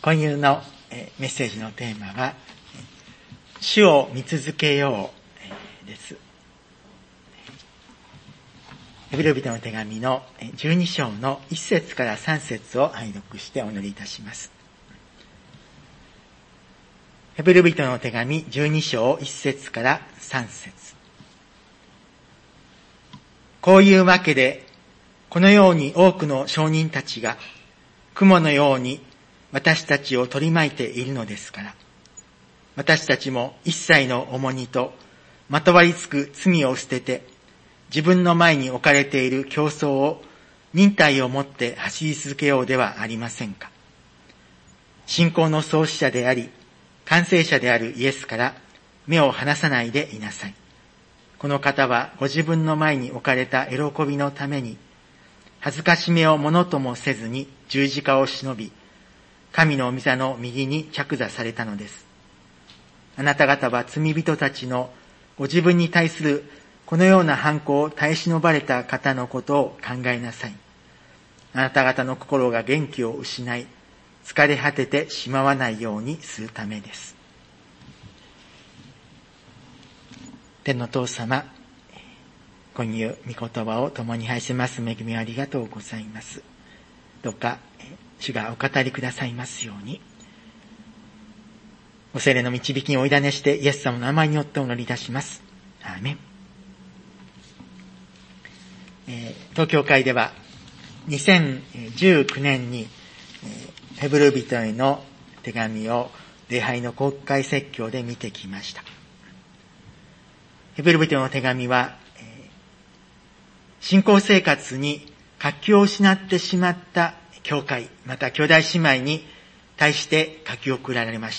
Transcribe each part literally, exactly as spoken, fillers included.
今夕のメッセージのテーマは、主を見続けようです。ヘブル人の手紙のじゅうに章のいち節からさん節を拝読してお祈りいたします。ヘブル人の手紙じゅうに章いち節からさん節。こういうわけで、このように多くの証人たちが雲のように私たちを取り巻いているのですから、私たちも一切の重荷とまとわりつく罪を捨てて、自分の前に置かれている競争を忍耐をもって走り続けようではありませんか。信仰の創始者であり、完成者であるイエスから目を離さないでいなさい。この方はご自分の前に置かれた喜びのために、恥ずかしめをものともせずに十字架を忍び、神の御座の右に着座されたのです。あなた方は罪人たちのご自分に対するこのような犯行を耐え忍ばれた方のことを考えなさい。あなた方の心が元気を失い、疲れ果ててしまわないようにするためです。天の父様、今夕御言葉を共に拝せます恵みをありがとうございます。どうか主がお語りくださいますように、お聖霊の導きにお委ねしてイエス様の名前によってお祈りいたします。アーメン。えー、東京会ではにせんじゅうきゅうねんに、えー、ヘブル人への手紙を礼拝の公開説教で見てきました。ヘブル人の手紙は、えー、信仰生活に活気を失ってしまった教会、また兄弟姉妹に対して書き送られました。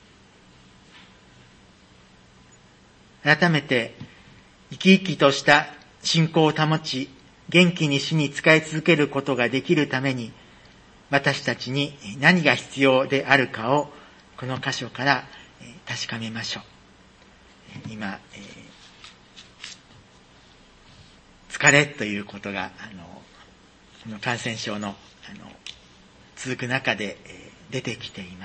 改めて生き生きとした信仰を保ち、元気に主に仕え続けることができるために、私たちに何が必要であるかをこの箇所から確かめましょう。今、疲れということがあのこの感染症のあの続く中で出てきています。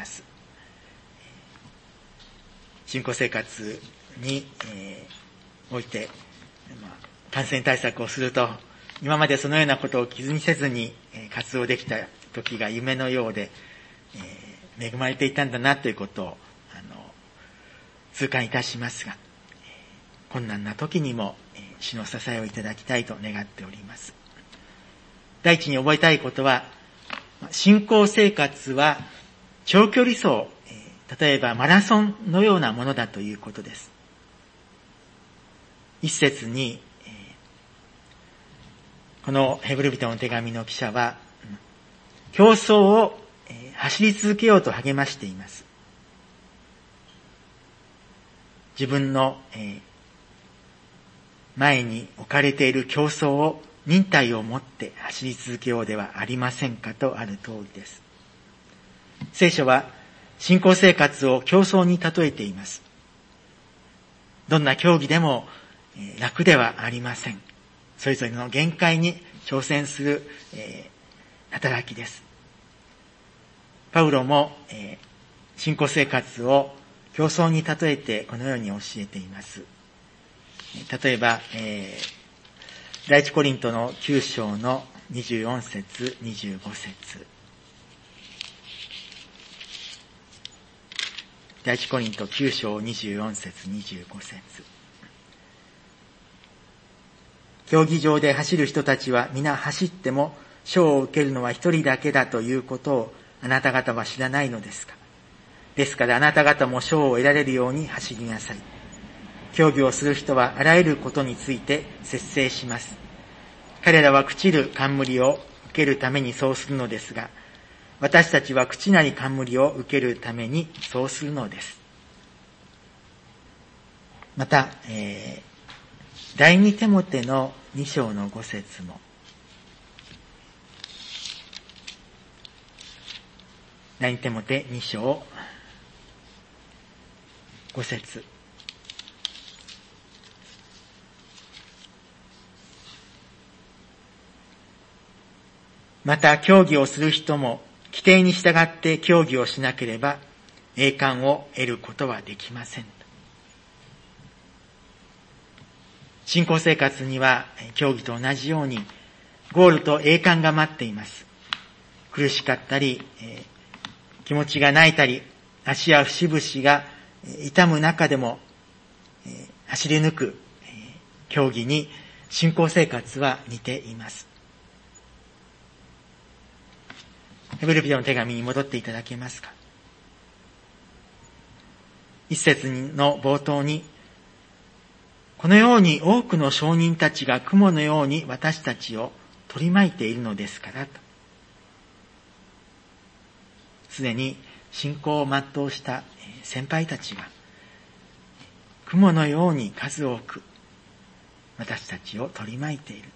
信仰生活に、えー、おいて、まあ、感染対策をすると、今までそのようなことを気にせずに、えー、活動できた時が夢のようで、えー、恵まれていたんだなということをあの痛感いたしますが、えー、困難な時にも、えー、主の支えをいただきたいと願っております。第一に覚えたいことは、信仰生活は長距離走、例えばマラソンのようなものだということです。一節に、このヘブル人の手紙の記者は、競争を走り続けようと励ましています。自分の前に置かれている競争を忍耐を持って走り続けようではありませんかとある通りです。聖書は信仰生活を競争に例えています。どんな競技でも楽ではありません。それぞれの限界に挑戦する働きです。パウロも信仰生活を競争に例えてこのように教えています。例えば、えー、第一コリントのきゅう章のにじゅうよん節、にじゅうご節。第一コリントきゅう章にじゅうよん節、にじゅうご節。競技場で走る人たちは皆走っても賞を受けるのは一人だけだということをあなた方は知らないのですか。ですからあなた方も賞を得られるように走りなさい。競技をする人はあらゆることについて節制します。彼らは朽ちる冠を受けるためにそうするのですが、私たちは朽ちない冠を受けるためにそうするのです。また、えー、第二テモテのに章のご節も、第二テモテに章ご節。また競技をする人も規定に従って競技をしなければ栄冠を得ることはできません。信仰生活には競技と同じようにゴールと栄冠が待っています。苦しかったり、えー、気持ちが泣いたり、足や節々が痛む中でも、えー、走り抜く、えー、競技に信仰生活は似ています。ヘブル人の手紙に戻っていただけますか。一節の冒頭に、このように多くの証人たちが雲のように私たちを取り巻いているのですからと。すでに信仰を全うした先輩たちが雲のように数多く私たちを取り巻いている。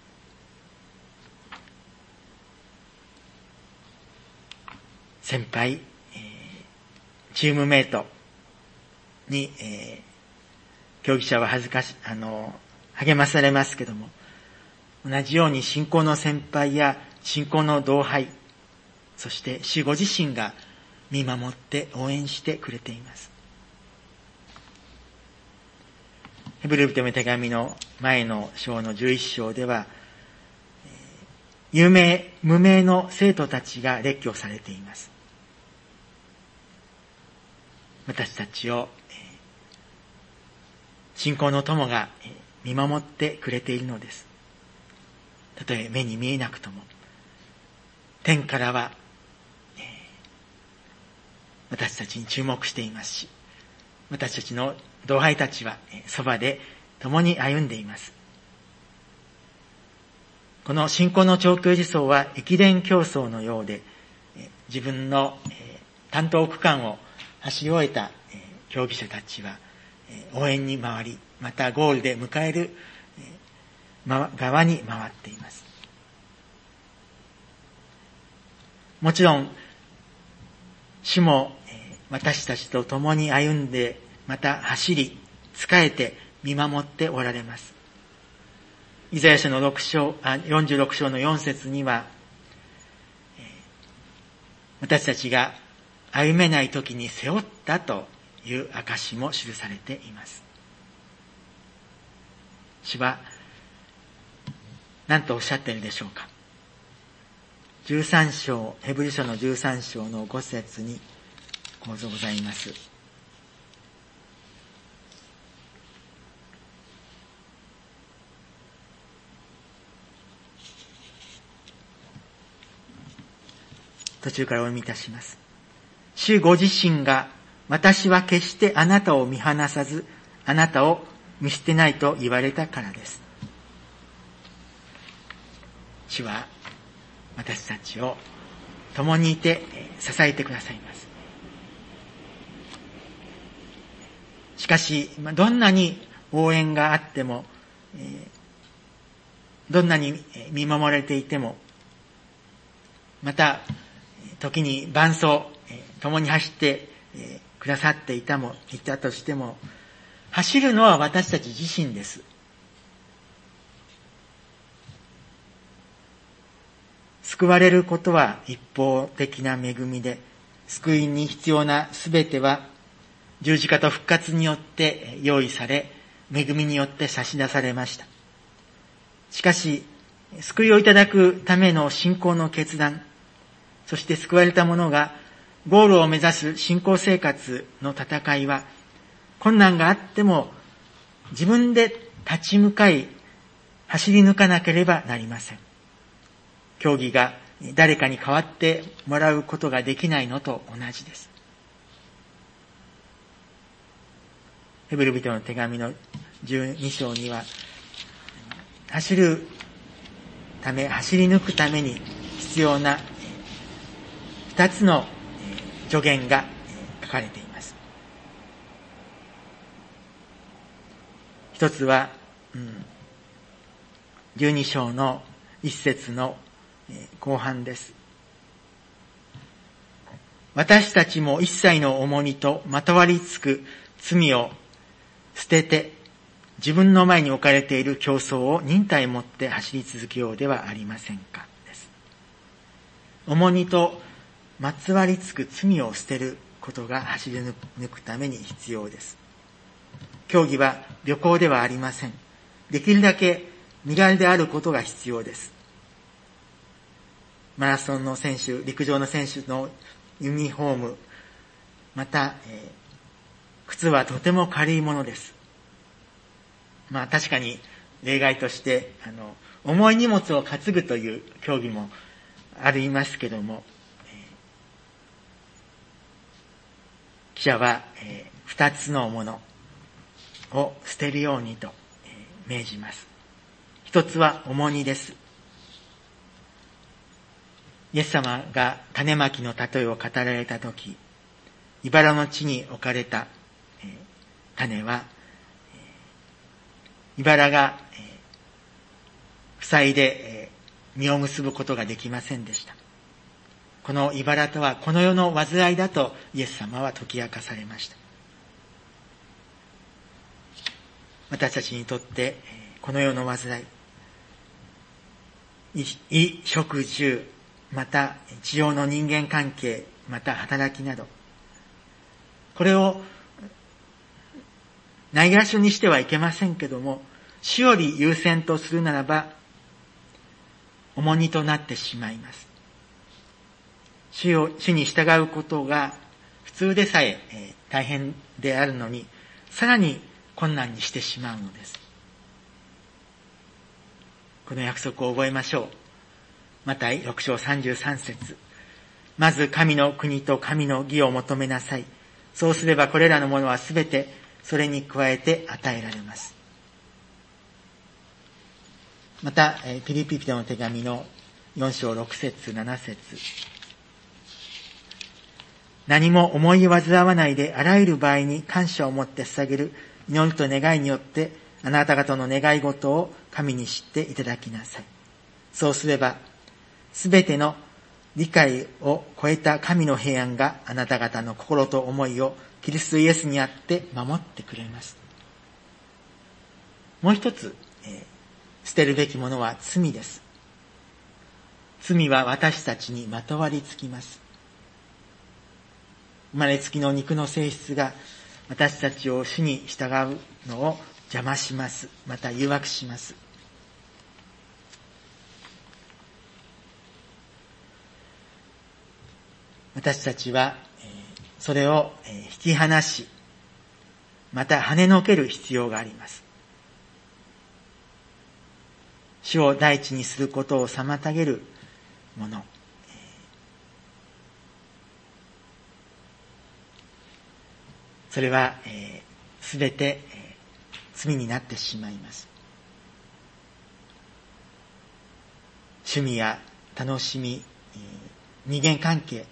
先輩、えー、チームメイトに、えー、競技者は恥ずかし、あの、励まされますけども、同じように信仰の先輩や信仰の同輩、そして主ご自身が見守って応援してくれています。ヘブル人の手紙の前の章のじゅういっ章では、有名、無名の生徒たちが列挙されています。私たちを信仰の友が見守ってくれているのです。たとえ目に見えなくとも、天からは私たちに注目していますし、私たちの同輩たちはそばで共に歩んでいます。この信仰の長距離走は駅伝競争のようで、自分の担当区間を走り終えた競技者たちは応援に回り、またゴールで迎える側に回っています。もちろん、主も私たちと共に歩んで、また走り、仕えて見守っておられます。イザヤ書のろく章、あ、よんじゅうろく章のよん節には、私たちが歩めない時に背負ったという証も記されています。主は何とおっしゃっているでしょうか。じゅうさん章、ヘブル書のじゅうさん章のご節にこうございます。途中からお読みいたします。主ご自身が、私は決してあなたを見放さず、あなたを見捨てないと言われたからです。主は私たちを共にいて支えてくださいます。しかし、どんなに応援があっても、どんなに見守られていても、また、時に伴走、共に走ってくださっていたも、いたとしても、走るのは私たち自身です。救われることは一方的な恵みで、救いに必要なすべては十字架と復活によって用意され、恵みによって差し出されました。しかし、救いをいただくための信仰の決断、そして救われた者がゴールを目指す信仰生活の戦いは、困難があっても自分で立ち向かい走り抜かなければなりません。競技が誰かに代わってもらうことができないのと同じです。ヘブル人の手紙のじゅうに章には、走るため、走り抜くために必要な二つの助言が書かれています。一つは、うん、じゅうに章の一節の後半です。私たちも一切の重荷とまとわりつく罪を捨てて、自分の前に置かれている競争を忍耐を持って走り続けようではありませんかです。重荷とまつわりつく罪を捨てることが走り抜くために必要です。競技は旅行ではありません。できるだけ身軽であることが必要です。マラソンの選手、陸上の選手のユニフォーム、また、えー、靴はとても軽いものです。まあ確かに例外として、あの、重い荷物を担ぐという競技もありますけども、えー、記者は、えー、二つのものを捨てるようにと、えー、命じます。一つは重荷です。イエス様が種まきの例えを語られたとき、茨の地に置かれた、えー、種は、えー、茨が、えー、塞いで、えー、実を結ぶことができませんでした。この茨とはこの世の災いだとイエス様は解き明かされました。私たちにとって、えー、この世の災い、衣食住、また地上の人間関係、また働きなど、これをないがしろにしてはいけませんけども、主より優先とするならば重荷となってしまいます。主を主に従うことが普通でさええー、大変であるのに、さらに困難にしてしまうのです。この約束を覚えましょう。マタイろく章さんじゅうさん節。まず神の国と神の義を求めなさい。そうすればこれらのものはすべてそれに加えて与えられます。また、ピリピ人の手紙のよん章ろく節なな節。何も思い煩わないであらゆる場合に感謝を持って捧げる祈りと願いによってあなた方の願い事を神に知っていただきなさい。そうすればすべての理解を超えた神の平安があなた方の心と思いをキリストイエスにあって守ってくれます。もう一つ、えー、捨てるべきものは罪です。罪は私たちにまとわりつきます。生まれつきの肉の性質が私たちを主に従うのを邪魔します。また誘惑します。私たちはそれを引き離し、また跳ねのける必要があります。主を第一にすることを妨げるもの、それはすべて罪になってしまいます。趣味や楽しみ、人間関係、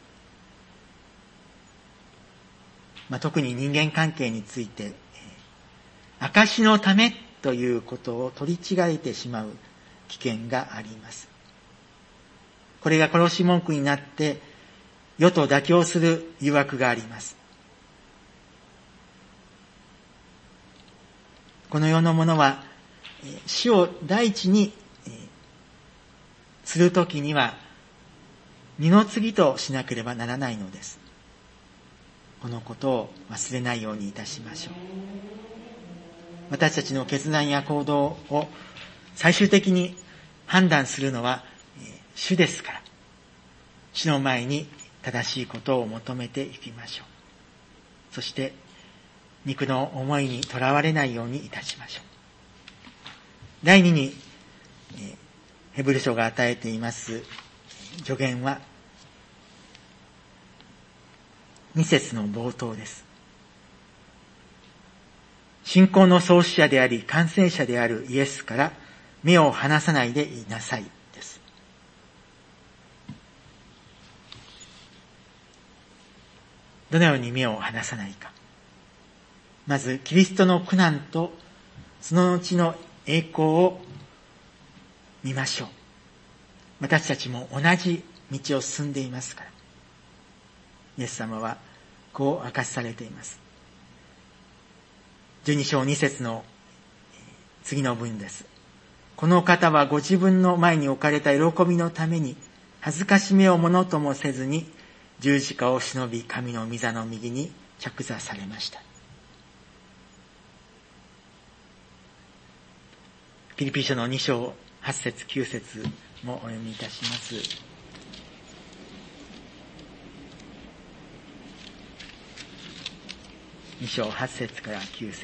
まあ、特に人間関係について、証のためということを取り違えてしまう危険があります。これが殺し文句になって世と妥協する誘惑があります。この世のものは主を第一にするときには二の次としなければならないのです。このことを忘れないようにいたしましょう。私たちの決断や行動を最終的に判断するのは主ですから、主の前に正しいことを求めていきましょう。そして肉の思いにとらわれないようにいたしましょう。第二にヘブル書が与えています助言はに節の冒頭です。信仰の創始者であり完成者であるイエスから目を離さないでいなさいです。どのように目を離さないか。まずキリストの苦難とその後の栄光を見ましょう。私たちも同じ道を進んでいますから。イエス様はこう明かしされています。じゅうに章に節の次の文です。この方はご自分の前に置かれた喜びのために恥ずかしめをものともせずに十字架を忍び神の御座の右に着座されました。ピリピ書のに章はち節きゅう節もお読みいたします。に章はち節からきゅう節。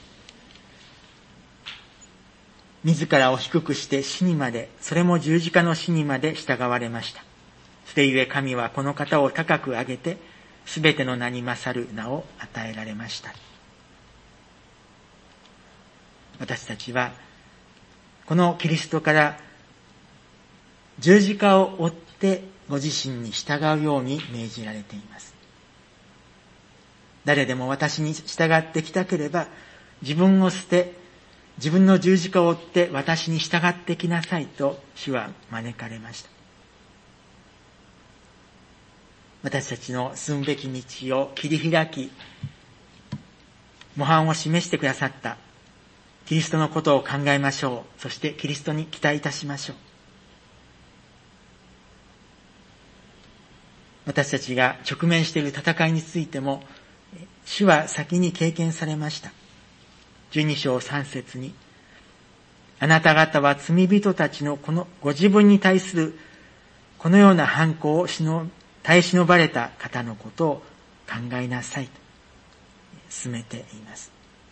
自らを低くして死にまで、それも十字架の死にまで従われました。それゆえ神はこの方を高く上げて、すべての名に勝る名を与えられました。私たちは、このキリストから十字架を追ってご自身に従うように命じられています。誰でも私に従ってきたければ、自分を捨て、自分の十字架を追って私に従ってきなさいと主は招かれました。私たちの進むべき道を切り開き、模範を示してくださったキリストのことを考えましょう。そしてキリストに期待いたしましょう。私たちが直面している戦いについても、主は先に経験されました。じゅうに章さん節に、あなた方は罪人たちのこのご自分に対するこのような犯行をしの耐え忍ばれた方のことを考えなさいと進めています。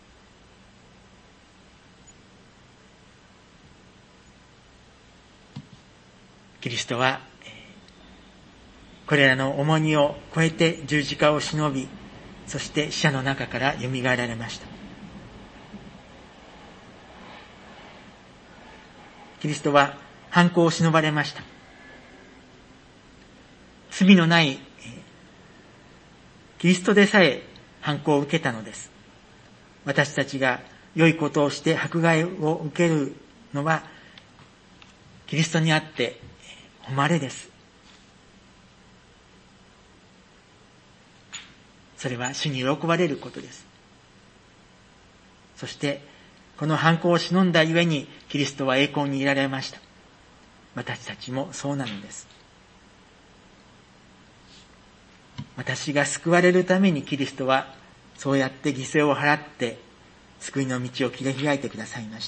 キリストはこれらの重荷を超えて十字架を忍び、そして死者の中から蘇られました。キリストは犯行を忍ばれました。罪のないキリストでさえ犯行を受けたのです。私たちが良いことをして迫害を受けるのはキリストにあって誉れです。それは主に喜ばれることです。そしてこの犯行を忍んだゆえにキリストは栄光にいられました。私たちもそうなのです。私が救われるためにキリストはそうやって犠牲を払って救いの道を切り開いてくださいました。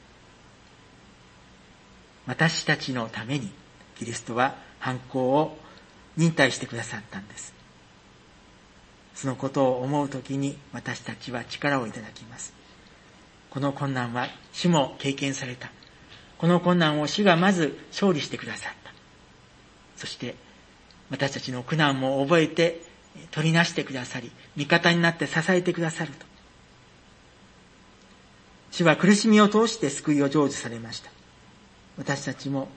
私たちのためにキリストは犯行を忍耐してくださったんです。そのことを思うときに私たちは力をいただきます。この困難は主も経験された。この困難を主がまず勝利してくださった。そして私たちの苦難も覚えて取りなしてくださり、味方になって支えてくださると。主は苦しみを通して救いを成就されました。私たちも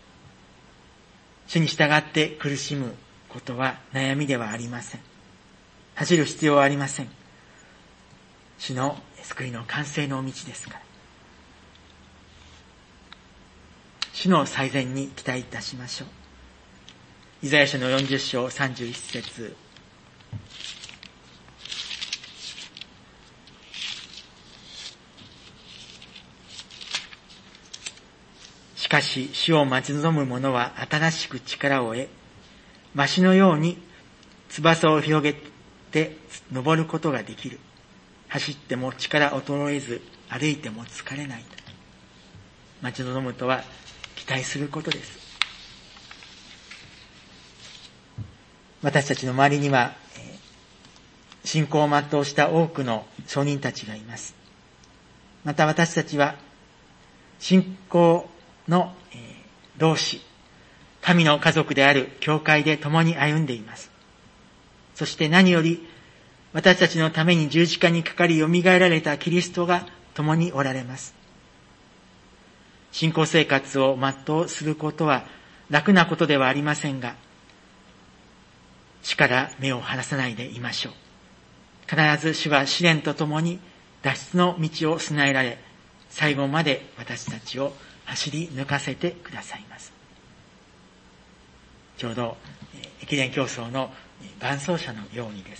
主に従って苦しむことは悩みではありません。走る必要はありません。主の救いの完成の道ですから。主の最善に期待いたしましょう。イザヤ書のよんじゅう章さんじゅういち節。しかし主を待ち望む者は新しく力を得、わしのように翼を広げて登ることができる。走っても力衰えず、歩いても疲れないと。待ち望むとは期待することです。私たちの周りには、信仰を全うした多くの証人たちがいます。また私たちは、信仰の同志、神の家族である教会で共に歩んでいます。そして何より、私たちのために十字架にかかり蘇られたキリストが共におられます。信仰生活を全うすることは楽なことではありませんが、主から目を離さないでいましょう。必ず主は試練とともに脱出の道を備えられ、最後まで私たちを走り抜かせてくださいます。ちょうど駅伝競争の伴走者のようにです。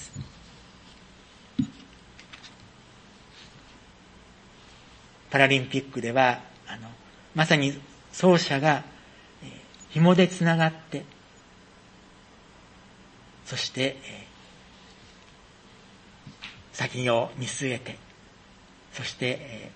パラリンピックではあのまさに走者が紐でつながってそして、えー、先を見据えて、そして、え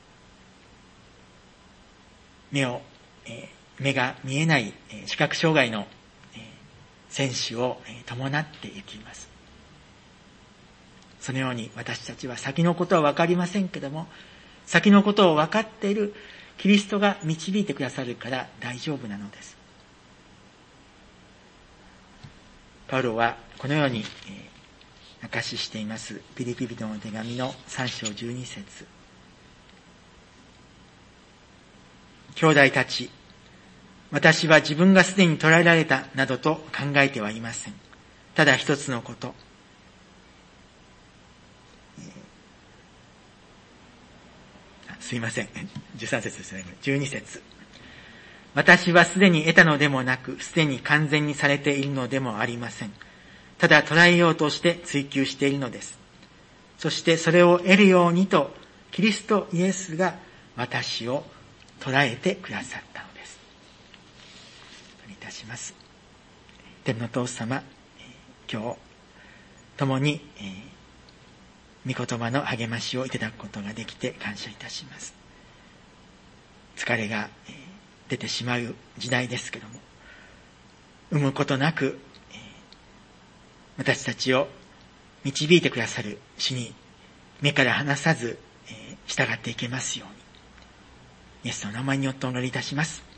ー、目を、えー、目が見えない、えー、視覚障害の、えー、選手を、えー、伴っていきます。そのように私たちは先のことは分かりませんけども、先のことを分かっているキリストが導いてくださるから大丈夫なのです。パウロはこのように、えー、証ししています。ピリピ人の手紙のさん章じゅうに節。兄弟たち、私は自分がすでに捕らえられたなどと考えてはいません。ただ一つのこと。すいません。じゅうさん節ですね。じゅうに節。私はすでに得たのでもなく、すでに完全にされているのでもありません。ただ捉えようとして追求しているのです。そしてそれを得るようにと、キリストイエスが私を捉えてくださったのです。お願いいたします。天の父様、今日、共に、えー御言葉の励ましをいただくことができて感謝いたします。疲れが出てしまう時代ですけども、産むことなく私たちを導いてくださる主に目から離さず従っていけますように、イエスの名前によってお祈りいたします。